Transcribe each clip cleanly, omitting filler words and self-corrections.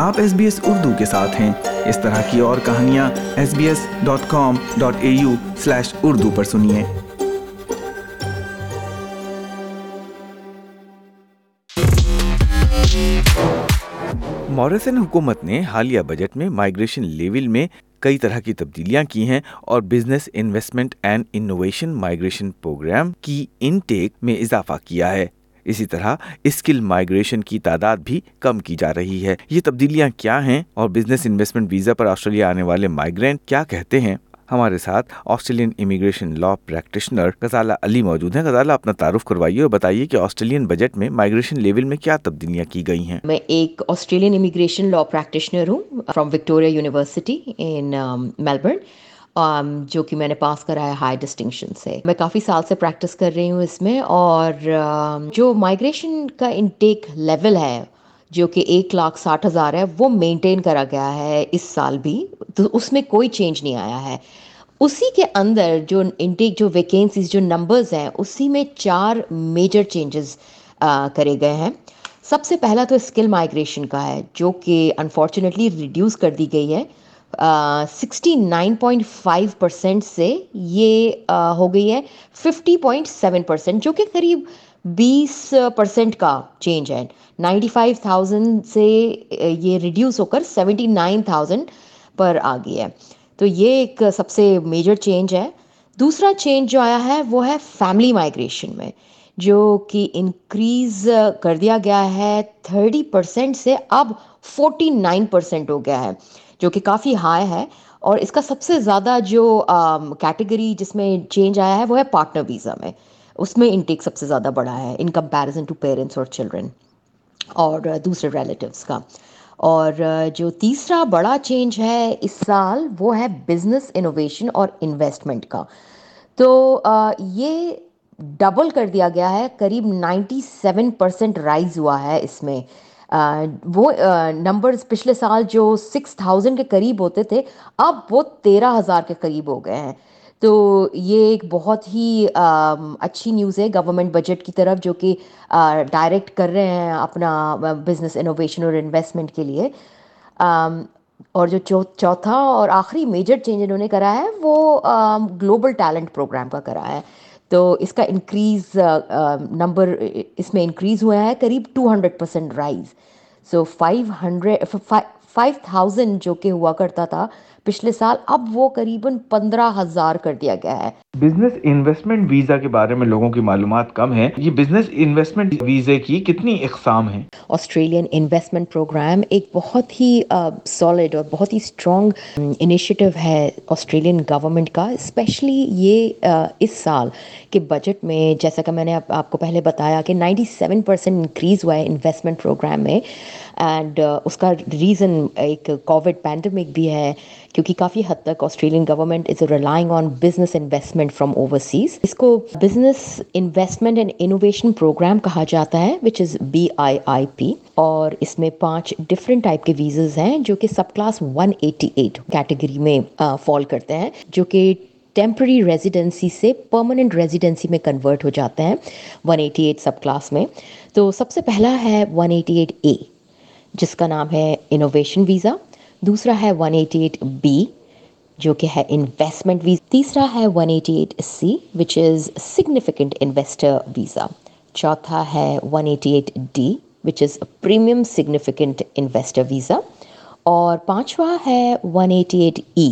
आप SBS उर्दू के साथ हैं। इस तरह की और कहानियाँ sbs.com.au/urdu पर सुनिए। मॉरिसन हुकूमत ने हालिया बजट में माइग्रेशन लेवल में कई तरह की तब्दीलियां की हैं और business investment and innovation migration program की इनटेक में इजाफा किया है। इसी तरह स्किल माइग्रेशन की तादाद भी कम की जा रही है। ये तब्दीलियां क्या हैं और बिजनेस इन्वेस्टमेंट वीजा पर ऑस्ट्रेलिया आने वाले माइग्रेंट क्या कहते हैं? हमारे साथ Australian immigration law practitioner Ghazala Ali मौजूद हैं। गजाला, अपना तारुफ करवाइए और बताइए कि ऑस्ट्रेलियन बजट में माइग्रेशन लेवल में क्या तब्दीलियां की गई हैं। मैं एक ऑस्ट्रेलियन इमिग्रेशन लॉ प्रैक्टिशनर हूँ from Victoria university in Melbourne, जो कि मैंने पास करा है हाई डिस्टिंक्शन से। मैं काफ़ी साल से प्रैक्टिस कर रही हूँ इसमें, और जो माइग्रेशन का इनटेक लेवल है जो कि 1,60,000 है, वो मेंटेन करा गया है इस साल भी, तो उसमें कोई चेंज नहीं आया है। उसी के अंदर जो इनटेक, जो वैकेंसीज, जो नंबर्स हैं, उसी में 4 मेजर चेंजेस करे गए हैं। सबसे पहला तो स्किल माइग्रेशन का है, जो कि अनफॉर्चुनेटली रिड्यूस कर दी गई है 69.5% से ये हो गई है 50.7%, जो कि करीब 20% का चेंज है। 95,000 से ये रिड्यूस होकर 79,000 पर आ गई है। तो ये एक सबसे मेजर चेंज है। दूसरा चेंज जो आया है वो है फैमिली माइग्रेशन में, जो कि इंक्रीज कर दिया गया है 30% से अब 49% हो गया है, जो कि काफ़ी हाई है। और इसका सबसे ज़्यादा जो कैटेगरी जिसमें चेंज आया है वो है पार्टनर वीज़ा में। उसमें इनटेक सबसे ज़्यादा बढ़ा है इन कंपैरिजन टू पेरेंट्स और चिल्ड्रन और दूसरे रिलेटिव्स का। और जो तीसरा बड़ा चेंज है इस साल वो है बिजनेस इनोवेशन और इन्वेस्टमेंट का। तो ये डबल कर दिया गया है, करीब 97% राइज हुआ है इसमें। वो नंबर्स पिछले साल जो 6,000 के करीब होते थे, अब वो 13,000 के करीब हो गए हैं। तो ये एक बहुत ही अच्छी न्यूज़ है गवर्नमेंट बजट की तरफ, जो कि डायरेक्ट कर रहे हैं अपना बिजनेस इनोवेशन और इन्वेस्टमेंट के लिए। अम, और जो चौथा और आखिरी मेजर चेंज इन्होंने करा है वो ग्लोबल टैलेंट प्रोग्राम का करा है। तो इसका इंक्रीज नंबर इसमें इंक्रीज हुआ है करीब 200% राइज। सो 5,000 जो कि हुआ करता था पिछले साल, अब वो करीबन 15,000 कर दिया गया है। बिजनेस इन्वेस्टमेंट वीजा के बारे में लोगों की मालूमात कम है। ये बिजनेस इन्वेस्टमेंट वीजे की कितनी इकसाम है? ऑस्ट्रेलियन इन्वेस्टमेंट प्रोग्राम एक बहुत ही सॉलिड और बहुत ही स्ट्रॉन्ग इनिशिएटिव है ऑस्ट्रेलियन गवर्नमेंट का। स्पेशली ये इस साल के बजट में, जैसा कि मैंने आपको पहले बताया कि 97% इंक्रीज़ हुआ है इन्वेस्टमेंट प्रोग्राम में। एंड उसका रीज़न एक कोविड पैंडमिक भी है, क्योंकि काफ़ी हद तक Australian government is relying on business investment from overseas. इसको business investment and innovation program कहा जाता है, विच इज़ BIIP। और इसमें 5 डिफरेंट टाइप के वीज़ाज हैं जो कि सब क्लास 188 कैटेगरी में फॉल करते हैं, जो कि टेम्पररी रेजिडेंसी से परमानेंट रेजिडेंसी में कन्वर्ट हो जाते हैं 188 सब क्लास में। तो सबसे पहला है 188A, जिसका नाम है इनोवेशन वीज़ा। दूसरा है 188B, जो कि है इन्वेस्टमेंट वीज़ा। तीसरा है 188C, which is significant investor visa. चौथा है 188D, which is premium significant investor visa. और पांचवा है 188E,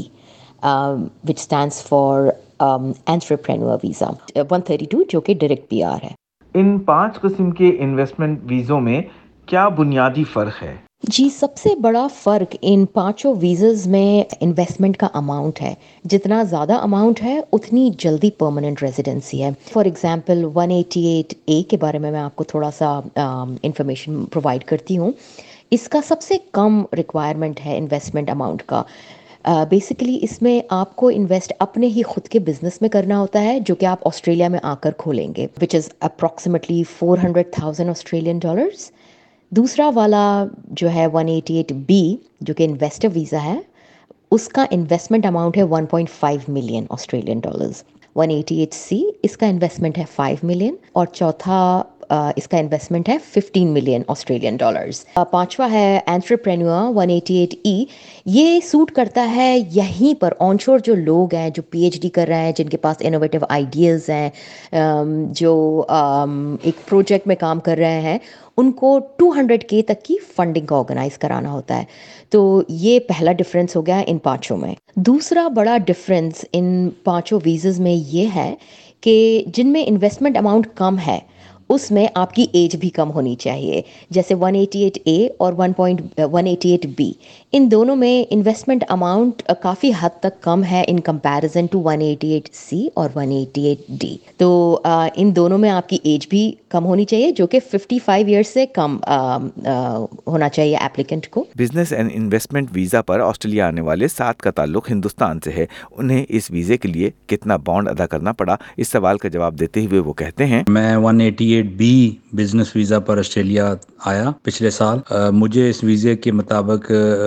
which stands for entrepreneur visa. 132 जो कि डायरेक्ट PR है। इन 5 किस्म के इन्वेस्टमेंट वीज़ों में क्या बुनियादी फ़र्क है? जी, सबसे बड़ा फ़र्क इन पांचों वीज़ाज में इन्वेस्टमेंट का अमाउंट है। जितना ज़्यादा अमाउंट है उतनी जल्दी परमानेंट रेजिडेंसी है। फॉर एग्जांपल 188A के बारे में मैं आपको थोड़ा सा इंफॉर्मेशन प्रोवाइड करती हूँ। इसका सबसे कम रिक्वायरमेंट है इन्वेस्टमेंट अमाउंट का। बेसिकली इसमें आपको इन्वेस्ट अपने ही खुद के बिजनेस में करना होता है, जो कि आप ऑस्ट्रेलिया में आकर खोलेंगे, which is approximately 400,000 Australian dollars. दूसरा वाला जो है 188B, जो कि इन्वेस्टर वीज़ा है, उसका इन्वेस्टमेंट अमाउंट है 1.5 मिलियन ऑस्ट्रेलियन डॉलर्स। 188C, इसका इन्वेस्टमेंट है 5 मिलियन। और चौथा इसका इन्वेस्टमेंट है 15 मिलियन ऑस्ट्रेलियन डॉलर्स। पांचवा है एंटरप्रेन्योर 188E। ये सूट करता है यहीं पर ऑनशोर जो लोग हैं, जो पीएचडी कर रहे हैं, जिनके पास इनोवेटिव आइडियाज़ हैं, जो एक प्रोजेक्ट में काम कर रहे हैं, उनको 200K तक की फंडिंग का ऑर्गेनाइज कराना होता है। तो ये पहला डिफरेंस हो गया इन पांचों में। दूसरा बड़ा डिफरेंस इन पांचों वीज़as में ये है कि जिनमें इन्वेस्टमेंट अमाउंट कम है उसमें आपकी एज भी कम होनी चाहिए। जैसे 188A और 188B, इन दोनों में इन्वेस्टमेंट अमाउंट काफ़ी हद तक कम है इन कंपैरिजन टू 188C और 188D। तो इन दोनों में आपकी एज भी कम होनी चाहिए, जो कि 55 ईयर्स से कम होना चाहिए एप्लीकेंट को। बिजनेस एंड इन्वेस्टमेंट वीजा पर ऑस्ट्रेलिया आने वाले 7 का ताल्लुक हिंदुस्तान से है। उन्हें इस वीजे के लिए कितना बॉन्ड अदा करना पड़ा, इस सवाल का जवाब देते हुए वो कहते हैं, मैं 188B बिजनेस वीज़ा पर ऑस्ट्रेलिया आया पिछले साल। मुझे इस वीज़े के मुताबिक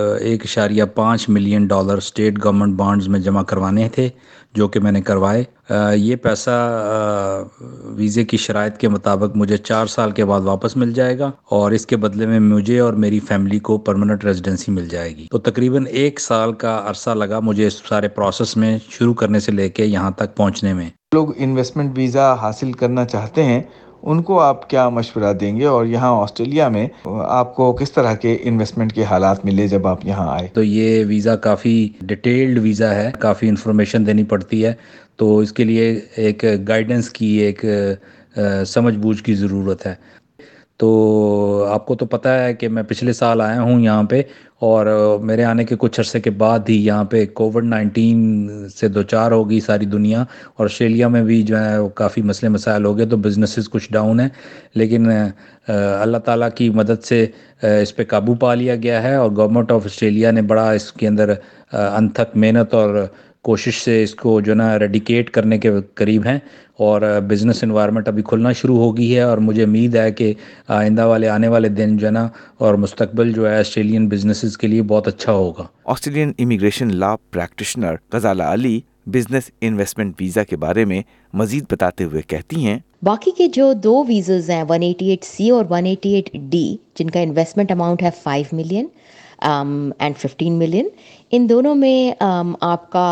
1.5 million dollar state government bonds में जमा करवाने थे, जो कि मैंने करवाए। ये पैसा वीज़े की शराइत के मुताबिक मुझे 4 साल के बाद वापस मिल जाएगा और इसके बदले में मुझे और मेरी फैमिली को परमानेंट रेजिडेंसी मिल जाएगी। तो तकरीबन 1 साल का अरसा लगा मुझे इस सारे प्रोसेस में शुरू करने से लेके यहाँ तक पहुँचने में। लोग इन्वेस्टमेंट वीज़ा हासिल करना चाहते हैं, उनको आप क्या मशवरा देंगे और यहाँ ऑस्ट्रेलिया में आपको किस तरह के इन्वेस्टमेंट के हालात मिले जब आप यहाँ आए? तो ये वीज़ा काफ़ी डिटेल्ड वीज़ा है, काफ़ी इन्फॉर्मेशन देनी पड़ती है, तो इसके लिए एक गाइडेंस की, एक समझ-बूझ की ज़रूरत है। तो आपको तो पता है कि मैं पिछले साल आया हूँ यहाँ पे, और मेरे आने के कुछ अरसे के बाद ही यहाँ पे कोविड-19 से दो चार हो गई सारी दुनिया, और ऑस्ट्रेलिया में भी जो है वो काफ़ी मसले मसाइल हो गए, तो बिजनेसेस कुछ डाउन है। लेकिन अल्लाह ताला की मदद से इस पे काबू पा लिया गया है, और गवर्नमेंट ऑफ ऑस्ट्रेलिया ने बड़ा इसके अंदर अनथक मेहनत और कोशिश से इसको जो ना रेडिकेट करने के करीब हैं, और बिज़नेस इन्वायरमेंट अभी खुलना शुरू हो गई है। और मुझे उम्मीद है कि आइंदा वाले आने वाले दिन जो है ना, और मुस्तकबिल जो है ऑस्ट्रेलियन बिजनेसेस के लिए बहुत अच्छा होगा। Australian immigration law practitioner Ghazala Ali business investment visa के बारे में मजीद बताते हुए कहती हैं, बाकी के जो दो वीज़as हैं 188C और 188D, जिनका इन्वेस्टमेंट अमाउंट है 5 मिलियन एंड 15 मिलियन, इन दोनों में आपका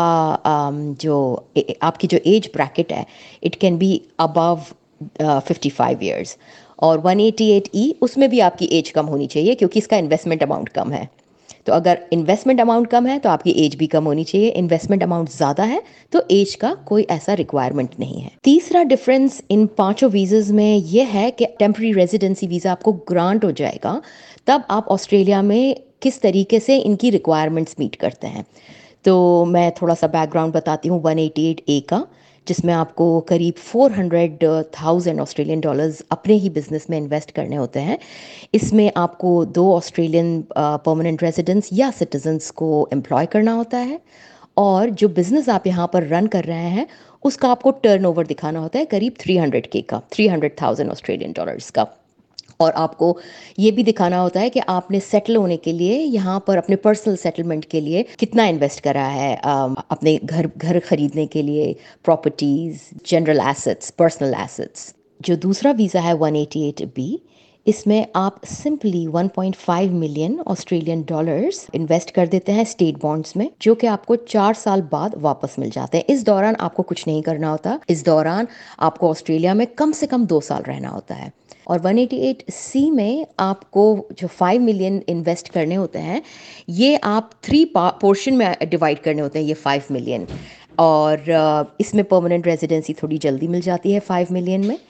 आपकी जो एज ब्रैकेट है, it can be above 55 years. और 188E, उसमें भी आपकी एज कम होनी चाहिए क्योंकि इसका इन्वेस्टमेंट अमाउंट कम है। तो अगर इन्वेस्टमेंट अमाउंट कम है तो आपकी एज भी कम होनी चाहिए, इन्वेस्टमेंट अमाउंट ज़्यादा है तो एज का कोई ऐसा रिक्वायरमेंट नहीं है। तीसरा डिफरेंस इन पांचों वीज़as में यह है कि टेम्पररी रेजिडेंसी वीज़ा आपको ग्रांट हो जाएगा तब आप ऑस्ट्रेलिया में किस तरीके से इनकी रिक्वायरमेंट्स मीट करते हैं। तो मैं थोड़ा सा बैकग्राउंड बताती हूँ 188A का, जिसमें आपको करीब 400,000 ऑस्ट्रेलियन डॉलर्स अपने ही बिजनेस में इन्वेस्ट करने होते हैं। इसमें आपको 2 ऑस्ट्रेलियन परमानेंट रेजिडेंट्स या सिटीजन्स को एम्प्लॉय करना होता है, और जो बिज़नेस आप यहाँ पर रन कर रहे हैं उसका आपको टर्नओवर दिखाना होता है करीब 300K का, 300,000 ऑस्ट्रेलियन डॉलर्स का। और आपको ये भी दिखाना होता है कि आपने सेटल होने के लिए यहाँ पर अपने पर्सनल सेटलमेंट के लिए कितना इन्वेस्ट करा है, अपने घर खरीदने के लिए, properties, general assets, personal assets. जो दूसरा वीज़ा है 188B, इसमें आप simply 1.5 million Australian dollars invest कर देते हैं स्टेट बॉन्ड्स में, जो कि आपको 4 साल बाद वापस मिल जाते हैं। इस दौरान आपको कुछ नहीं करना होता, इस दौरान आपको ऑस्ट्रेलिया में कम से कम 2 साल रहना होता है। और 188C में आपको जो 5 मिलियन इन्वेस्ट करने होते हैं, ये आप 3 पोर्शन में डिवाइड करने होते हैं ये 5 मिलियन। और इसमें परमानेंट रेजिडेंसी थोड़ी जल्दी मिल जाती है 5 मिलियन में।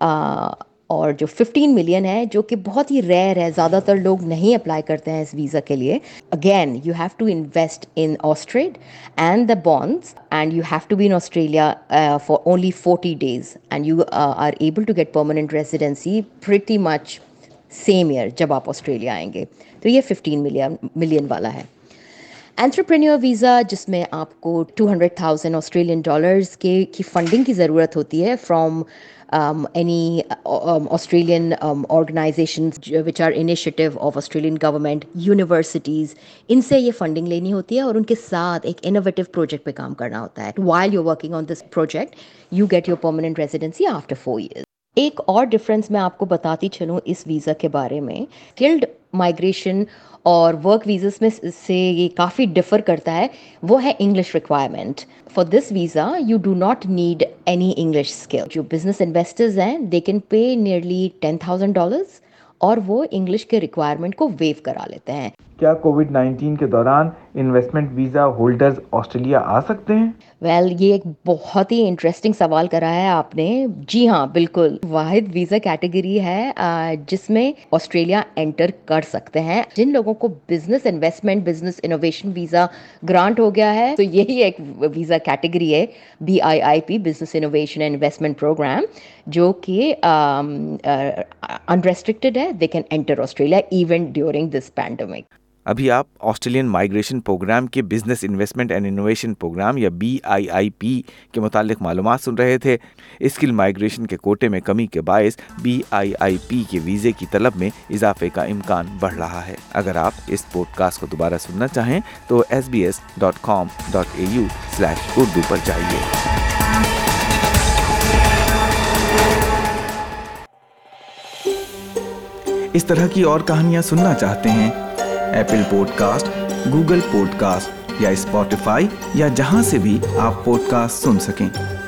और जो 15 मिलियन है, जो कि बहुत ही रेयर है, ज़्यादातर लोग नहीं अप्लाई करते हैं इस वीज़ा के लिए। Again you have to invest in Austrade and the bonds, and you have to be in Australia for only 40 days, and you are able to get permanent residency pretty much same year जब आप Australia आएंगे। तो ये 15 million वाला है। Entrepreneur visa, जिसमें आपको 200,000 Australian dollars की फंडिंग की ज़रूरत होती है from any Australian organizations which are initiative of Australian government, universities, इनसे ये फंडिंग लेनी होती है और उनके साथ एक इनोवेटिव प्रोजेक्ट पे काम करना होता है। While you're working on this project, you get your permanent residency after 4 years. एक और डिफरेंस मैं आपको बताती चलूँ इस वीज़ा के बारे में, स्किल्ड माइग्रेशन और वर्क वीज़स में से ये काफ़ी डिफ़र करता है, वो है English requirement. For this visa you do not need any English skill. जो बिजनेस इन्वेस्टर्स हैं दे कैन पे नियरली $10,000 और वो इंग्लिश के रिक्वायरमेंट को वेव करा लेते हैं। क्या कोविड-19 के दौरान इन्वेस्टमेंट वीज़ा होल्डर्स ऑस्ट्रेलिया आ सकते हैं? ये एक बहुत ही इंटरेस्टिंग सवाल करा है आपने। जी हाँ, बिल्कुल। वाहिद वीज़ा कैटेगरी है जिसमें ऑस्ट्रेलिया एंटर कर सकते हैं। जिन लोगों को business investment, business innovation visa grant हो गया है, तो यही एक वीज़ा कैटेगरी है, BIIP, business innovation and investment program, जो कि अनरेस्ट्रिक्टेड है। They can enter Australia even during this pandemic. अभी आप ऑस्ट्रेलियन माइग्रेशन प्रोग्राम के business investment and innovation program या BIIP के मुतालिक मालूमात सुन रहे थे। स्किल माइग्रेशन के कोटे में कमी के बायस BIIP के वीज़े की तलब में इजाफे का इम्कान बढ़ रहा है। अगर आप इस पॉडकास्ट को दोबारा सुनना चाहें तो sbs.com.au/urdu पर जाइए। इस तरह की और कहानियाँ सुनना चाहते हैं? एप्पल पॉडकास्ट, गूगल पॉडकास्ट या स्पॉटिफाई या जहां से भी आप पॉडकास्ट सुन सकें।